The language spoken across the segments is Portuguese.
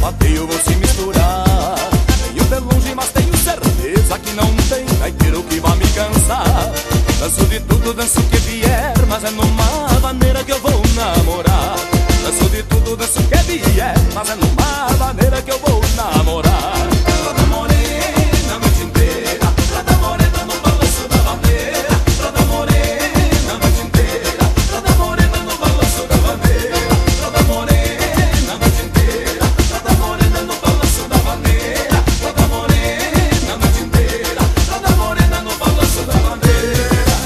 sapateio vou se misturar. Venho de longe, mas tenho certeza que não tem gaiteiro que vá me cansar. Danço de tudo, danço o que vier, mas é numa maneira que eu vou namorar. Danço de tudo, danço o que vier, mas é numa maneira que eu vou namorar. Roda morena a noite inteira, roda morena no balanço da bandeira. Roda morena a noite inteira, roda morena no balanço da bandeira. Roda morena a noite inteira, roda morena no balanço da bandeira. Roda morena a noite inteira, roda morena no balanço da bandeira.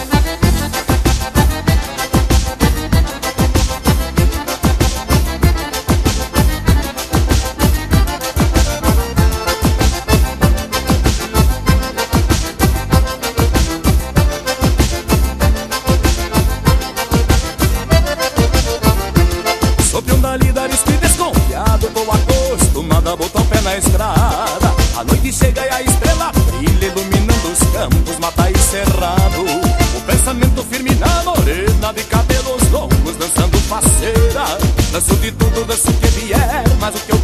Sobre um dali arisco e desconfiado, tô acostumado a botar o pé na estrada. A noite chega e a estrela brilha, iluminando os campos, mata e cerrado. O pensamento firme na morena, de cabelos longos, dançando faceira. Danço de tudo, danço o que vier, mas o que eu